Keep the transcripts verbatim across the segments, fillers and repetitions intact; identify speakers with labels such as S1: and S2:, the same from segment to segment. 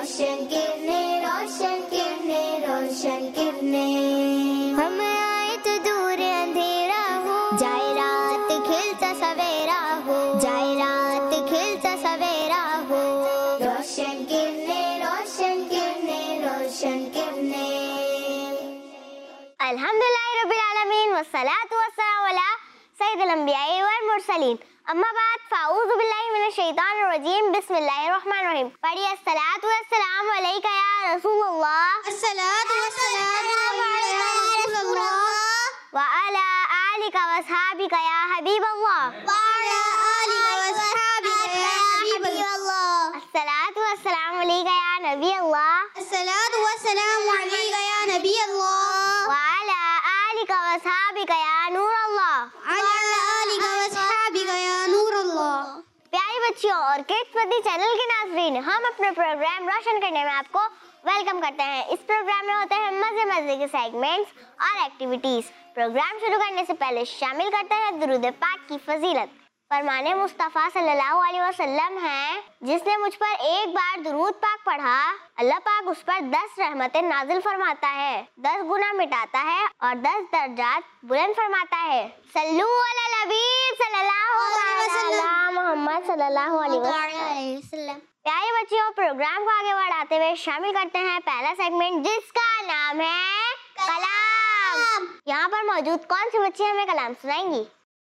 S1: रोशन किरणें, रोशन किरणें, रोशन किरणें। हम आए तो दूर अंधेरा हो, जाए रात खिलता सवेरा हो, जाए रात खिलता सवेरा हो। रोशन किरणें, रोशन किरणें, रोशन किरणें। अल्हम्दुलिल्लाह रब्बिल आलमीन वस्सलातु वस्सलामु अला सय्यिदिल अंबिया'i वल मुरसलीन। अम्मा बाद फ़ाऊज़ु बिल्लाहि मिनश शैतानिर रजीम। बिस्मिल्लाहिर रहमानिर रहीम। पढ़िए अस्सलातु वस्सलामु अलैका या रसूलल्लाह, अस्सलातु वस्सलामु अलैका या रसूलल्लाह व अला आलिका व अस्हाबिका या हबीबल्लाह, व अला आलिका व अस्हाबिका या हबीबल्लाह। अस्सलातु वस्सलामु अलैका या नबी अल्लाह, अस्सलातु वस्सलामु अलैका या नबी अल्लाह व अला आलिका व अस्हाबिका या नूर अल्लाह, अला आलिका व अस्हाबिका या नूर अल्लाह। प्यारी बच्चियों और किड्स पति चैनल के नाज़रीन, हम अपने प्रोग्राम रोशन करने में आपको वेलकम करते हैं। इस प्रोग्राम में होते हैं मजे मजे के सेगमेंट्स और एक्टिविटीज। प्रोग्राम शुरू करने से पहले शामिल करते हैं दुरूद पाक की फजीलत। फरमाने मुस्तफ़ा सल्लल्लाहु अलैहि वसल्लम है, जिसने मुझ पर एक बार दुरूद पाक पढ़ा, अल्लाह पाक उस पर दस रहमतें नाजिल फरमाता है, दस गुनाह मिटाता है और दस दर्जात बुलंद फरमाता है। सल्लू अला नबी सल्लल्लाहु अलैहि वसल्लम, मोहम्मद सल्लल्लाहु अलैहि वसल्लम। प्यारे बच्चों, प्रोग्राम को आगे बढ़ाते हुए शामिल करते हैं पहला सेगमेंट, जिसका नाम है कलाम। यहाँ पर मौजूद कौन सी बच्ची हमें कलाम सुनाएंगी?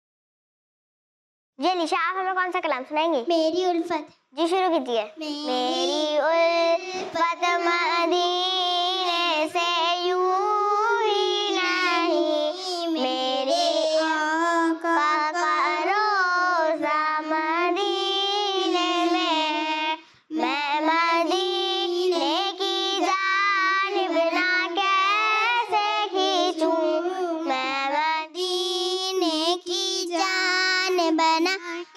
S1: जी अलीशा, आप हमें कौन सा कलाम सुनाएंगी?
S2: मेरी उल्फत।
S1: जी शुरू कीजिए। मेरी उल्फत मदीने से यूं ही नहीं, मेरे आका का रोज़ा मदीने में, मैं मदीने की जानिब ना कैसे खींचूं, मैं मदीने की जानिब ना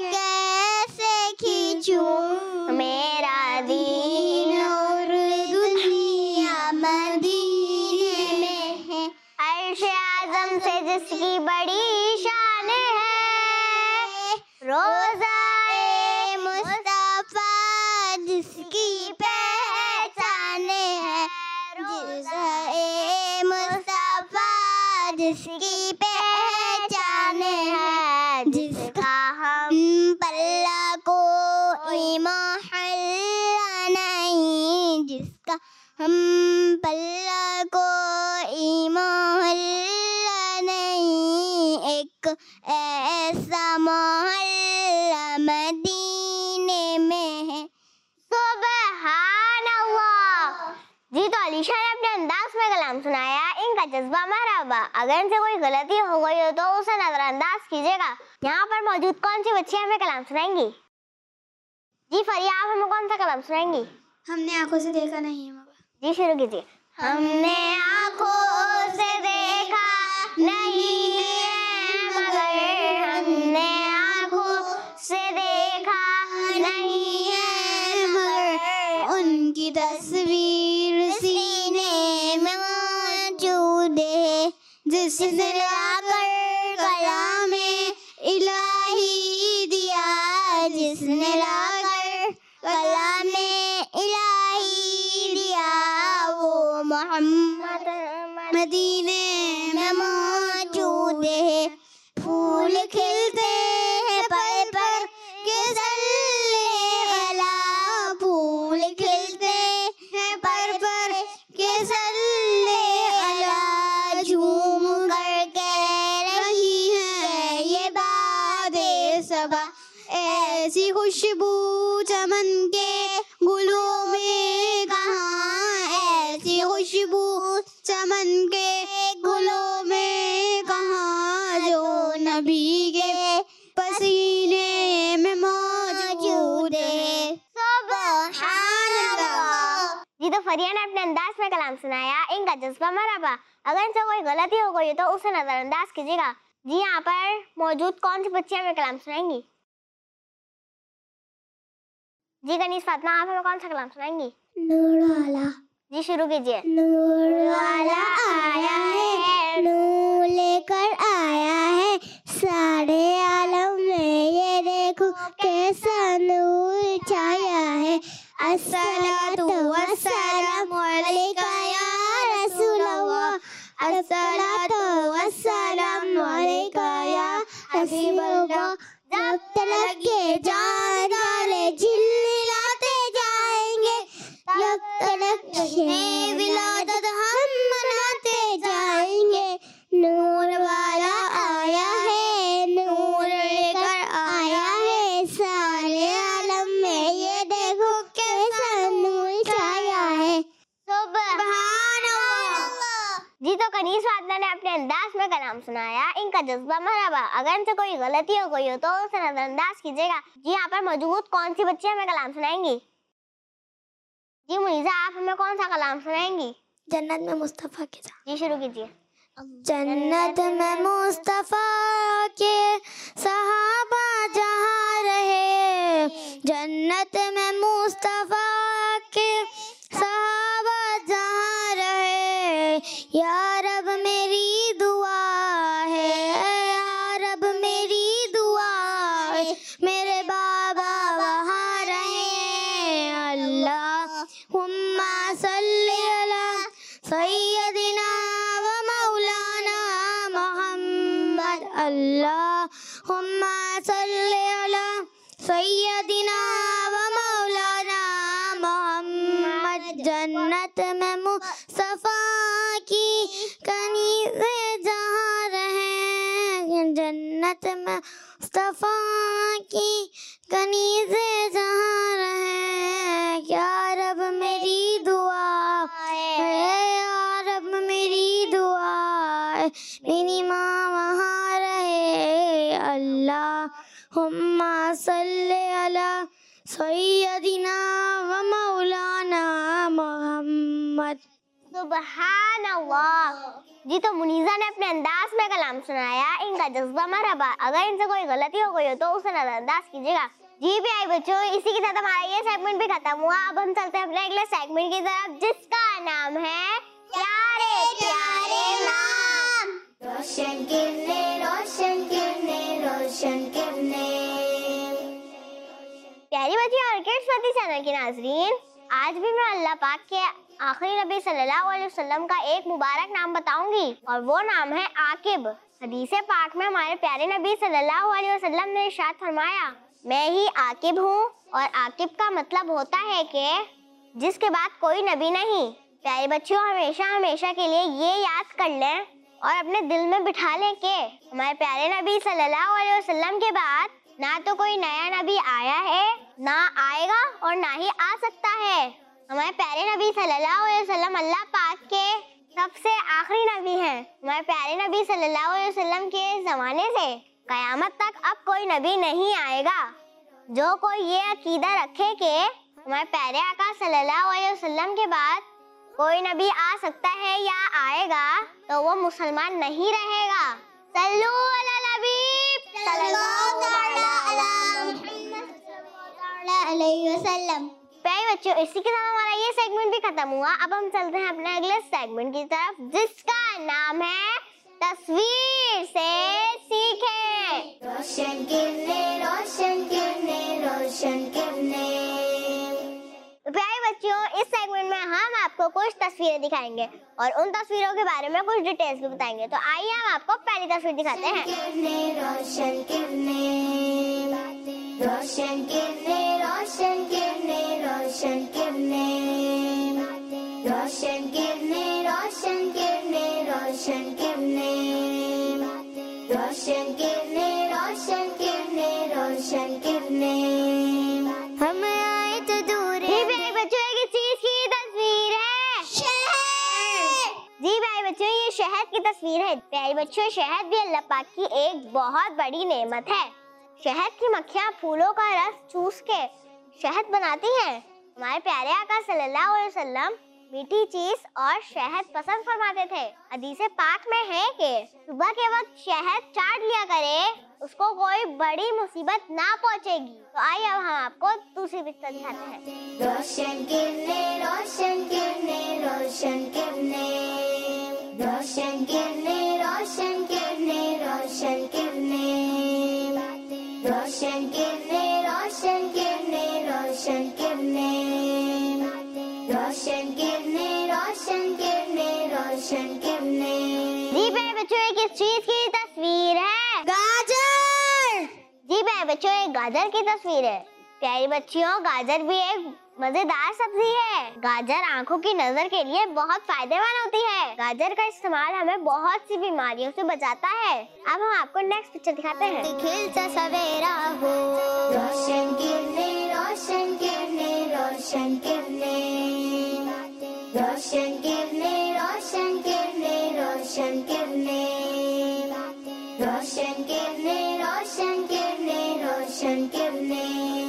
S1: कैसे खींचूं। मेरा दीन और दुनिया मदीने में है, अर्श आज़म से जिसकी बड़ी शान है, रोज़ाए मुस्तफ़ा जिसकी पहचान है, रोज़ाए मुस्तफ़ा जिसकी पहचान है, जिसका हम पल्ला कोई मोहल्ला नहीं, जिसका हम पल्ला कोई मोहल्ला नहीं, एक ऐसा मोहल्ला मदीने में है। सुबहान अल्लाह। जी तो अलीशा ने अपने अंदाज में कलाम सुनाया, इनका जज्बा मरहबा। अगर इनसे कोई गलती हो गई हो तो उसे नजरअंदाज कीजिएगा। यहाँ पर मौजूद कौन सी बच्चियां हमें कलाम सुनाएंगी? जी फरिया, आप हमें कौन सा कलाम सुनाएंगी?
S2: हमने आंखों से देखा नहीं है बाबा।
S1: जी शुरू कीजिए। हमने आंखों से देखा नहीं है मगर, हमने आंखों से देखा नहीं है मगर,
S2: उनकी तस्वीर सीने में मौजूद है, जिसने लाकर कलामे इलाही दिया, जिसने लाकर कलामे इलाही दिया, वो मोहम्मद मदीने में मौजूद है। फूल खिलते हैं पर पर के सल्ले अला, फूल खिलते हैं पर पर के सल्ले अला, झूम कर कह रही है ये बादे सबा, ऐसी खुशबू चमन के गुलों में कहाँ, ऐसी खुशबू चमन के गुलों में कहाँ, जो नबी के पसीने में मौजूद है। सुभान अल्लाह।
S1: जी तो फरिया ने अपने अंदाज में कलाम सुनाया, इनका जज्बा मरहबा। अगर इनसे कोई गलती हो गई तो उसे नजरअंदाज कीजिएगा। जी यहाँ पर मौजूद कौन सी बच्चियां हमें कलाम सुनाएंगी? जी कनीस फातिमा, आप हमें कौन सा कलाम सुनाएंगी?
S2: नूर वाला।
S1: जी शुरू कीजिए।
S2: नूर वाला आया है, नूर लेकर आया है, सारे आलम में ये देखो कैसा नूर छाया है। अस्सलातु जश्न विलादत हम मनाते जाएंगे। नूर वाला आया है, नूर लेकर आया है, सारे आलम में ये देखो कैसा नूर छाया है। सुभान अल्लाह। जी तो कनीज़ फातिमा ने अपने अंदाज में कलाम सुनाया, इनका जज्बा मरहबा। अगर इनसे कोई गलती हो गई हो तो उसे नजरअंदाज कीजिएगा। जी यहाँ पर मौजूद कौन सी बच्ची हमें कलाम सुनाएंगी? जी मुनीज़ा, आप हमें कौन सा कलाम सुनाएंगी?
S1: जन्नत में मुस्तफ़ा के साथ।
S2: जी शुरू कीजिए।
S1: जन्नत में मुस्तफ़ा के सहाबा जहाँ रहे, जन्नत में मुस्तफ़ा के सहाबा जहाँ रहे, या रब मेरी दुआ है, या रब मेरी दुआ है, मेरे बाबा वहाँ रहे। अल्लाहुम्मा सल्ली अला सय्यदिना व मौलाना मोहम्मद। अल्लाहुम्मा सल्ली अला सय्यदिना व मौलाना मोहम्मद। जन्नत में मुस्तफ़ा की कनीज़े जहाँ रहे, जन्नत में मुस्तफ़ा की कनीज़े जहाँ रहे, या रब मेरी दुआ है, या रब मेरी दुआ है, मेरी माँ वहाँ रहे। अल्लाहुम्मा सल्ली अला सय्यदिना व मौलाना मोहम्मद।
S2: सुभान अल्लाह। जी तो मुनीज़ा ने अपने अंदाज में कलाम सुनाया, इनका जज्बा मरहबा। अगर इनसे कोई गलती हो गई हो तो उसे नजरअंदाज कीजिएगा। जी भी आई बच्चों, इसी के साथ हमारा ये सेगमेंट भी खत्म हुआ। अब हम चलते हैं अपने अगले सेगमेंट की तरफ, जिसका नाम है प्यारे प्यारे नाम।
S1: रोशन किरने, रोशन किरने, रोशन किरने।
S2: प्यारी बच्ची और किड्स फती चैनल की नाज़रीन, आज भी मैं अल्लाह पाक के आखिरी नबी सल्लल्लाहु अलैहि वसल्लम का एक मुबारक नाम बताऊंगी, और वो नाम है आकिब। हदीस पाक में हमारे प्यारे नबी सल्लल्लाहु अलैहि वसल्लम ने इरशाद फरमाया, मैं ही आकिब हूँ। और आकिब का मतलब होता है कि जिसके बाद कोई नबी नहीं। प्यारे बच्चों, हमेशा हमेशा के लिए ये याद कर लें और अपने दिल में बिठा लें कि हमारे प्यारे नबी सल्लल्लाहु अलैहि वसल्लम के बाद ना तो कोई नया नबी आया है, ना आएगा और ना ही आ सकता है। हमारे प्यारे नबी सल्लल्लाहु अलैहि वसल्लम अल्लाह पाक के सबसे आखिरी नबी हैं। हमारे प्यारे नबी सल्लल्लाहु अलैहि वसल्लम के ज़माने से कयामत तक अब कोई नबी नहीं आएगा। जो कोई ये अकीदा रखे कि हमारे प्यारे आका सल्लल्लाहु अलैहि वसल्लम के बाद कोई नबी आ सकता है या आएगा, तो वो मुसलमान नहीं रहेगा। सल्लू अला नबी सल्लल्लाहु
S1: अलैहि वसल्लम।
S2: प्यारे बच्चों, इसी के साथ हमारा ये सेगमेंट भी खत्म हुआ। अब हम चलते हैं अपने अगले सेगमेंट की तरफ, जिसका नाम है तस्वीर से सीखें।
S1: रोशन किरने, रोशन किरने, रोशन किरने।
S2: प्यारे बच्चों, इस सेगमेंट में हम आपको कुछ तस्वीरें दिखाएंगे और उन तस्वीरों के बारे में कुछ डिटेल्स भी बताएंगे। तो आइए हम आपको पहली तस्वीर दिखाते हैं।
S1: रोशन किरने, रोशन किरने, रोशन किरने, रोशन किरने, रोशन किरने, रोशन किरने, रोशन किरने, रोशन किरने, रोशन किरने, रोशन किरने। हम आए तो दूर
S2: जी भाई बच्चों, एक चीज की तस्वीर है,
S1: शहर।
S2: जी भाई बच्चों, ये शहद की तस्वीर है। प्यारे बच्चों, शहद भी अल्लाह पाक की एक बहुत बड़ी नेमत है। शहद की मक्खियाँ फूलों का रस चूस के शहद बनाती हैं। हमारे प्यारे आका सल्लल्लाहु अलैहि वसल्लम मीठी चीज और शहद पसंद फरमाते थे। हदीस पाक में है कि सुबह के वक्त शहद चाट लिया करे, उसको कोई बड़ी मुसीबत ना पहुंचेगी। तो आइए अब हम आपको दूसरी पिक्चर दिखाते हैं।
S1: रोशन किरने, रोशन किरने, रोशन किरने, रोशन किरने, रोशन किरने, रोशन किरने, रोशन किरने, रोशन किरने, रोशन किरने, रोशन किरने, रोशन किरने, रोशन किरने।
S2: जी भाई बच्चों, ये किस चीज की तस्वीर है?
S1: गाजर।
S2: जी भाई बच्चों, एक गाजर की तस्वीर है। प्यारी बच्चियों, गाजर भी एक मजेदार सब्जी है। गाजर आंखों की नजर के लिए बहुत फायदेमंद होती है। गाजर का इस्तेमाल हमें बहुत सी बीमारियों से बचाता है। अब हम आपको नेक्स्ट पिक्चर दिखाते हैं।
S1: खिलता सवेरा हो, रोशन किरने रोशन किरने रोशन किरने, रोशन किरने रोशन किरने रोशन किरने, रोशन किरने रोशन किरने रोशन किरने,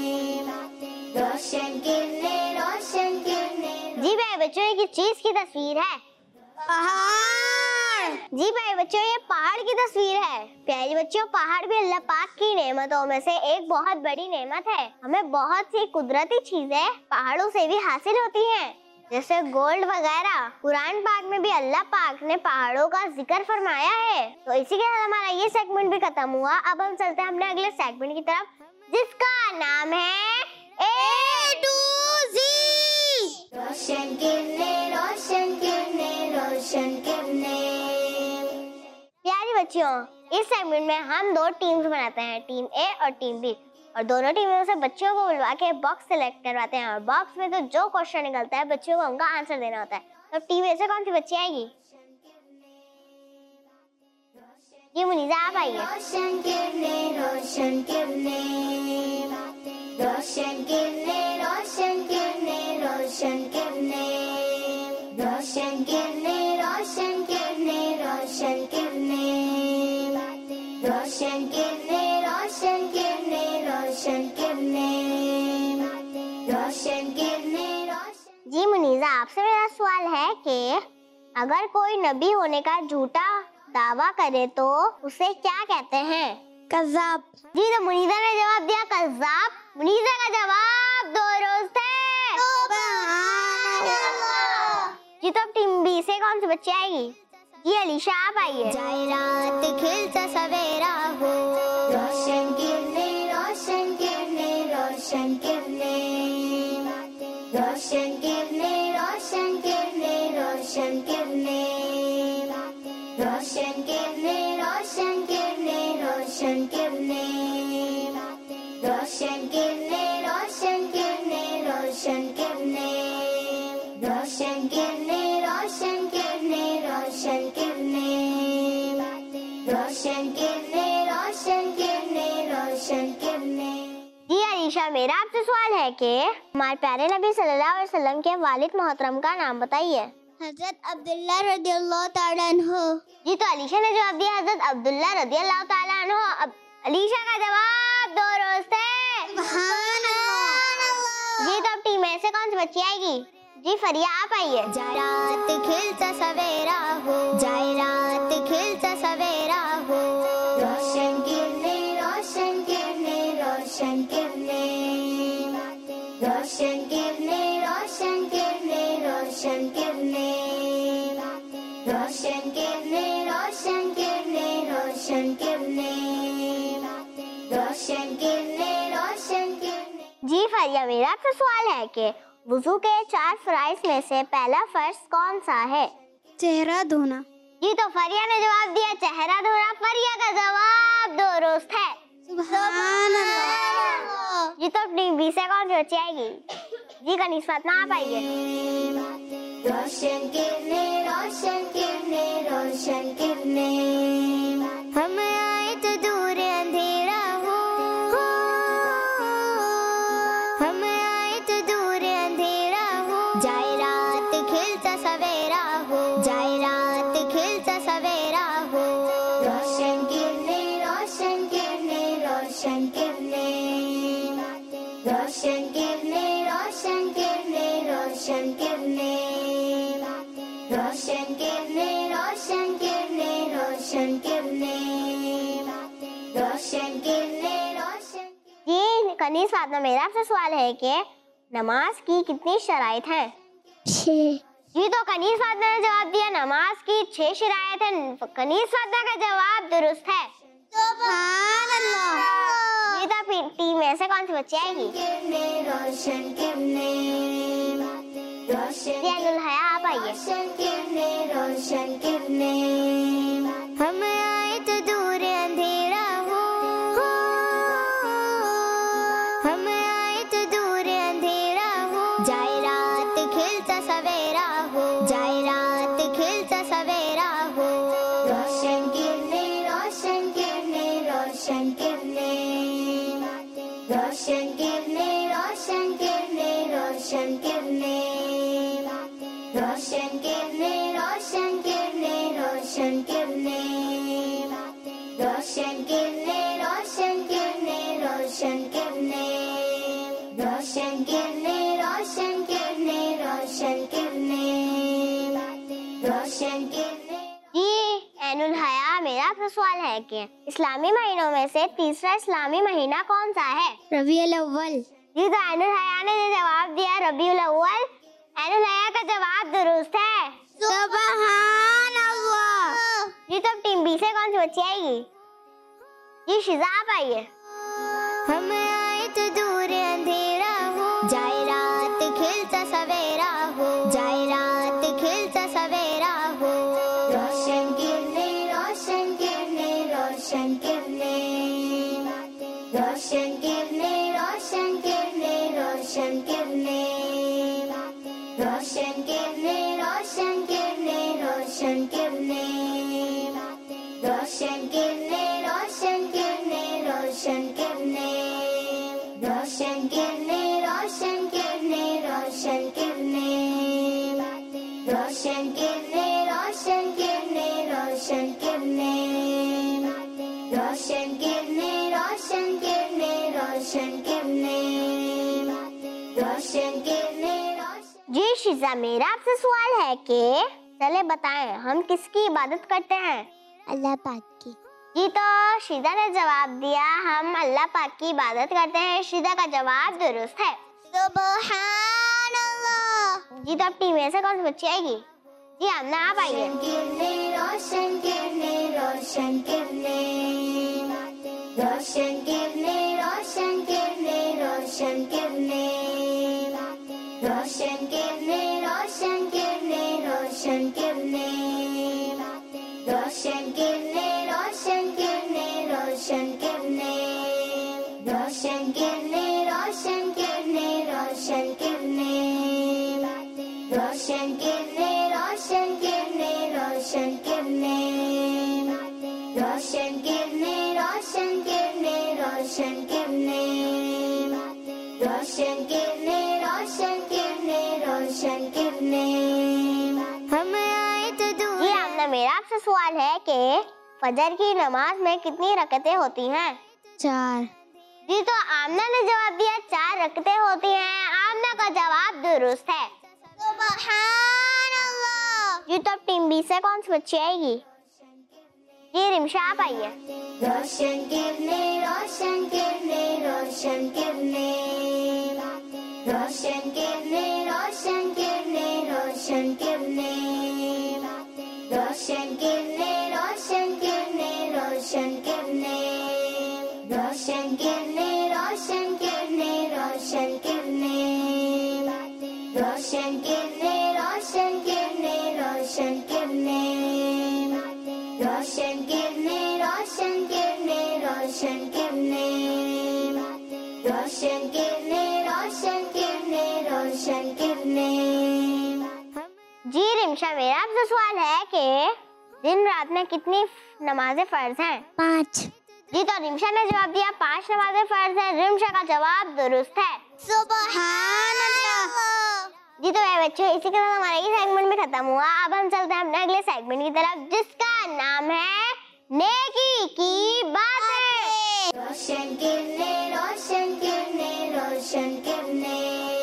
S1: रोशन किरने रोशन किरने।
S2: जी भाई बच्चों, ये किस चीज की तस्वीर है?
S1: पहाड़।
S2: जी भाई बच्चों, ये पहाड़ की तस्वीर है। प्यारे बच्चों, पहाड़ भी अल्लाह पाक की नेमतों में से एक बहुत बड़ी नेमत है। हमें बहुत सी कुदरती चीजें पहाड़ों से भी हासिल होती हैं, जैसे गोल्ड वगैरह। कुरान पाक में भी अल्लाह पाक ने पहाड़ों का जिक्र फरमाया है। तो इसी के साथ हमारा ये सेगमेंट भी खत्म हुआ। अब हम चलते हैं अपने अगले सेगमेंट की तरफ, जिसका नाम है ए टू जी।
S1: रोशन किरने रोशन किरने रोशन किरने।
S2: प्यारी बच्चियों, इस सेगमेंट में हम दो टीम्स बनाते हैं, टीम ए और टीम बी, और दोनों टीमों से बच्चों को बुलवा के बॉक्स सेलेक्ट करवाते हैं, और बॉक्स में तो जो क्वेश्चन निकलता है बच्चों को उनका आंसर देना होता है। तो टीम ए से कौन सी बच्ची आएगी? जी मुनीजा, आप आइए।
S1: रोशन किरने रोशन किरने, रोशन किरने रोशन किरने रोशन किरने, रोशन किरने रोशन किरने रोशन किरने, रोशन किरने रोशन किरने रोशन किरने, रोशन किरने रोशन।
S2: जी मुनीजा, आपसे मेरा सवाल है कि अगर कोई नबी होने का झूठा दावा करे तो उसे क्या कहते हैं?
S1: कज़्ज़ाब।
S2: जी, तो मुनीजा ने जवाब दिया कज़्ज़ाब। मुनीजा का जवाब दुरुस्त है। जी, तो अब टीम बी से कौन सी बच्ची आएगी? जी अलीशा, आप आइए।
S1: जाए रात खिलता सवेरा हो, रोशन किरने रोशन किरने रोशन किरने, रोशन किरने रोशन किरने रोशन किरने, रोशन किरने रोशन किरने रोशन किरने, रोशन किरने रोशन किरने रोशन किरने, रोशन किरने रोशन किरने रोशन किरने, रोशन किरने रोशन किरने रोशन किरने।
S2: जी अलीशा, मेरा आपसे सवाल है कि हमारे प्यारे नबी सल्लल्लाहु अलैहि वसल्लम के वालिद मोहतरम का नाम बताइए।
S1: हज़रत अब्दुल्ला रज़ियल्लाहु ताला अन्हु।
S2: जी, तो अलीशा ने जवाब दिया हज़रत अब्दुल्ला रज़ियल्लाहु ताला अन्हु। अब अलीशा का जवाब दुरुस्त है।
S1: सुभान अल्लाह।
S2: जी, तो अब टीम ए से कौन सी बच्ची आएगी? जी फरिया, आप आइए।
S1: जाए रात खिलता सवेरा हो, जाए रात खिलता सवेरा हो, रोशन किरने रोशन किरने रोशन किरने, रोशन किरने रोशन किरने रोशन किरने, रोशन किरने रोशन किरने रोशन किरने, रोशन किरने रोशन किरने।
S2: जी फरिया, मेरा आपसे सवाल है कि वुजू के चार फराइज में से पहला फर्ज कौन सा है?
S1: चेहरा धोना।
S2: जी, तो फरिया ने जवाब दिया चेहरा धोना। फरिया का जवाब दुरुस्त है।
S1: सुभान अल्लाह।
S2: जी, तो टीम बी से कौन सी बच्ची आएगी? जी कनीस फातिमा, आप आइए।
S1: रोशन किरने रोशन किरने रोशन किरने, हम आए तो दूर अंधेरा हो, हम आए तो दूर अंधेरा हो, जाए रात खिलता सवेरा हो, जाए रात खिलता सवेरा हो, रोशन किरने रोशन किरने रोशन किरने, रोशन किरने रोशन किरने रोशन किरने, रोशन किरने रोशन किरने रोशन किरने, रोशन किरने रोशन।
S2: जी कनीस फातिमा, मेरा आपसे सवाल है कि नमाज की कितनी शराइत हैं?
S1: छह।
S2: जी, तो कनीस फातिमा ने जवाब दिया नमाज की छह शराइत हैं। कनीस फातिमा का जवाब दुरुस्त है।
S1: सुभान अल्लाह।
S2: जी, तो टीम में से कौन सी बच्ची आएगी?
S1: किरने रोशन किरने, रोशन
S2: जी अब्दुल हया, आप आइए।
S1: रोशन किरने रोशन किरने, हम आए तो दूर अंधेरा हो, हम आए तो दूर अंधेरा हो, खिलता सवेरा हो, जाए रात खिलता सवेरा हो। रोशन किरने रोशन किरने रोशन किरने, रोशन किरने रोशन किरने रोशन किरने, रोशन किरने रोशन किरने रोशन किरने, रोशन किरने रोशन किरने रोशन किरने, रोशन किरने रोशन किरने रोशन किरने, रोशन किरने।
S2: जी ऐनुल हया, मेरा आपसे सवाल है कि इस्लामी महीनों में से तीसरा इस्लामी महीना कौन सा है?
S1: रबीउल अव्वल।
S2: जी तो ऐनुल हया ने जो जवाब दिया रबीउल अव्वल, ऐनुल हया का जवाब दुरुस्त है।
S1: सुभान अल्लाह।
S2: जी तो अब टीम बी से कौन सी बच्ची आएगी? जी शिजा आप आइए।
S1: हम आए तो दूर अंधेरा हो, जाए रात खिलता सवेरा हो, जाए रात खिलता सवेरा हो। रोशन किरने रोशन किरने रोशन किरने, रोशन किरने रोशन किरने रोशन किरने, रोशन किरने रोशन किरने रोशन किरने, रोशन किरने रोशन किरने रोशन किरने, रोशन किरने रोशन किरने रोशन किरने, रोशन किरने रोशन किरने रोशन किरने, रोशन किरने रोशन किरने रोशन किरने, रोशन किरने रोशन।
S2: जी शिजा, मेरा आपसे सवाल है कि चले बताएं हम किसकी इबादत करते हैं?
S1: अल्लाह पाक की।
S2: जी तो शिजा ने जवाब दिया हम अल्लाह पाक की इबादत करते हैं। शिजा का जवाब दुरुस्त है।
S1: सुभान अल्लाह।
S2: जी तो अब टीम ए से कौन सी बच्ची आएगी? जी आमना आप आइए।
S1: किरने रोशन किरने रोशन किरने, रोशन किरने रोशन किरने रोशन किरने, रोशन किरने रोशन किरने रोशन किरने, रोशन किरने रोशन किरने रोशन किरने, रोशन किरने रोशन किरने रोशन किरने, रोशन किरने रोशन किरने रोशन किरने, रोशन किरने रोशन किरने रोशन किरने, रोशन किरने रोशन किरने रोशन किरने। हम आए तो दूर।
S2: जी आमना, मेरा आपसे सवाल है कि फजर की नमाज में कितनी रकतें होती हैं?
S1: चार।
S2: जी तो आमना ने जवाब दिया चार रकतें होती हैं। आमना का जवाब दुरुस्त है।
S1: सुभान अल्लाह।
S2: जी तो अब टीम बी से कौन सी बच्ची आएगी? जी रिमशा आप आइए।
S1: रोशन किरने रोशन किरने रोशन किरने, रोशन किरने रोशन किरने रोशन किरने, रोशन किरने रोशन किरने रोशन किरने, रोशन किरने रोशन किरने रोशन किरने, रोशन किरने रोशन किरने रोशन किरने, रोशन किरने रोशन किरने रोशन किरने, रोशन किरने रोशन किरने रोशन किरने।
S2: जी रिमशा, मेरा आपसे सवाल है कि दिन रात में कितनी नमाजें फर्ज हैं?
S1: पाँच।
S2: जी तो रिमशा ने जवाब दिया पांच नमाजें फर्ज हैं। रिमशा का जवाब दुरुस्त है।
S1: सुभान अल्लाह।
S2: जी तो मेरे बच्चों, इसी के साथ हमारा ये सेगमेंट भी खत्म हुआ। अब हम चलते हैं अपने अगले सेगमेंट की तरफ, जिसका नाम है नेकी की बातें।
S1: रोशन किरने रोशन किरने रोशन किरने।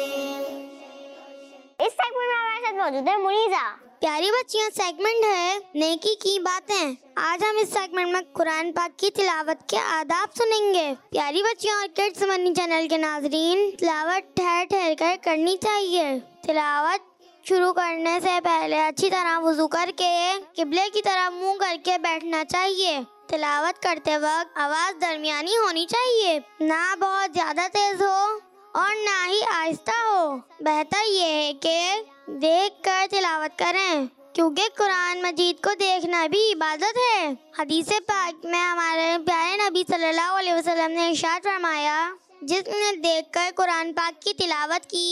S2: इस सेगमेंट में हमारे साथ मौजूद है मुनीजा।
S1: प्यारी बच्चियों, सेगमेंट है नेकी की बातें। आज हम इस सेगमेंट में कुरान पाक की तिलावत के आदाब सुनेंगे। प्यारी बच्चियों और किड्स मनी चैनल के नाजरीन, तिलावत ठहर ठहर कर करनी चाहिए। तिलावत शुरू करने से पहले अच्छी तरह वुजू करके किबले की तरफ मुंह करके बैठना चाहिए। तिलावत करते वक्त आवाज दरमियानी होनी चाहिए, ना बहुत ज्यादा तेज हो और ना ही आहिस्ता हो। बेहतर ये है कि देख कर तिलावत करें, क्योंकि कुरान मजीद को देखना भी इबादत है। हदीस पाक में हमारे प्यारे नबी सल्लल्लाहु अलैहि वसल्लम ने इरशाद फरमाया, जिसने देखकर कुरान पाक की तिलावत की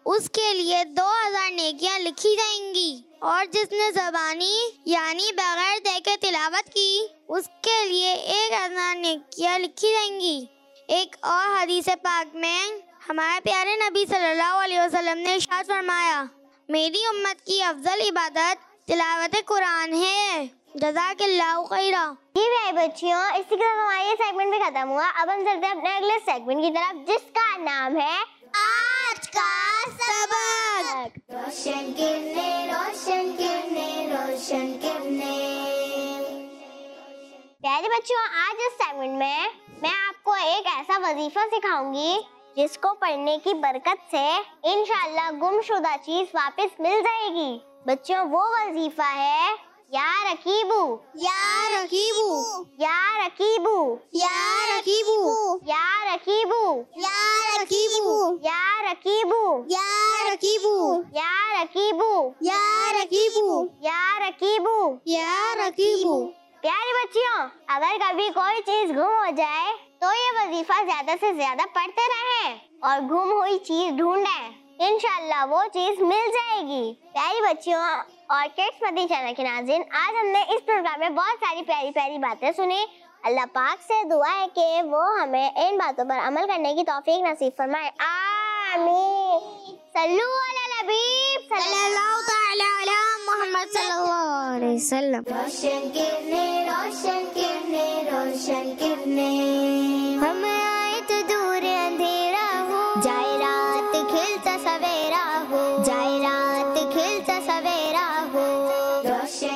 S3: उसके लिए दो हजार नेकियां लिखी जाएंगी, और जिसने ज़बानी यानी बगैर देखे तिलावत की उसके लिए एक हजार नेकियां लिखी जाएंगी। एक और हदीस पाक में हमारे प्यारे नबी सल्लल्लाहु अलैहि वसल्लम ने इरशाद फरमाया, मेरी उम्मत की अफजल इबादत तिलावत कुरान है। जज़ाकल्लाहु खैरा।
S2: जी भाई बच्चियों, इसी के साथ हमारा ये सेगमेंट भी खत्म हुआ। अब हम चलते हैं अपने अगले सेगमेंट की तरफ, जिसका नाम है
S3: आज का सबक।
S1: रोशन किरणें, रोशन किरणें, रोशन किरणें।
S2: प्यारे बच्चों, आज इस सेगमेंट में मैं आपको एक ऐसा वजीफा सिखाऊंगी जिसको पढ़ने की बरकत से इंशाअल्लाह गुमशुदा चीज वापस मिल जाएगी। बच्चों, वो वजीफा है या रकीबू,
S3: या रकीबू,
S2: या रकीबू,
S3: या रकीबू,
S2: या रकीबू,
S3: या रकीबू,
S2: या रकीबू,
S3: या रकीबू,
S2: या रकीबू,
S3: या रकीबू,
S2: या रकीबू,
S3: या रकीबू।
S2: प्यारे बच्चियों, अगर कभी कोई चीज गुम हो जाए तो ये वजीफा ज्यादा से ज्यादा पढ़ते रहें और गुम हुई चीज ढूंढें, इंशाअल्लाह वो चीज मिल जाएगी। प्यारी बच्चियों और किड्स मदी चैनल के नाज़रीन, आज हमने इस प्रोग्राम में बहुत सारी प्यारी प्यारी बातें सुनी। अल्लाह पाक से दुआ है कि वो हमें इन बातों पर अमल करने की तौफीक नसीब फरमाए। आमीन। सल्लु अला नबी
S3: सल्लल्लाहु तआला अला मुहम्मद सल्लल्लाहु अलैहि वसल्लम।
S1: रोशन किरणें, रोशन किरणें, रोशन किरणें।
S2: हम आए तो दूर अंधेरा हो, जाए रात खिलता सवेरा हो, जाए रात खिलता सवेरा हो।
S1: रोशन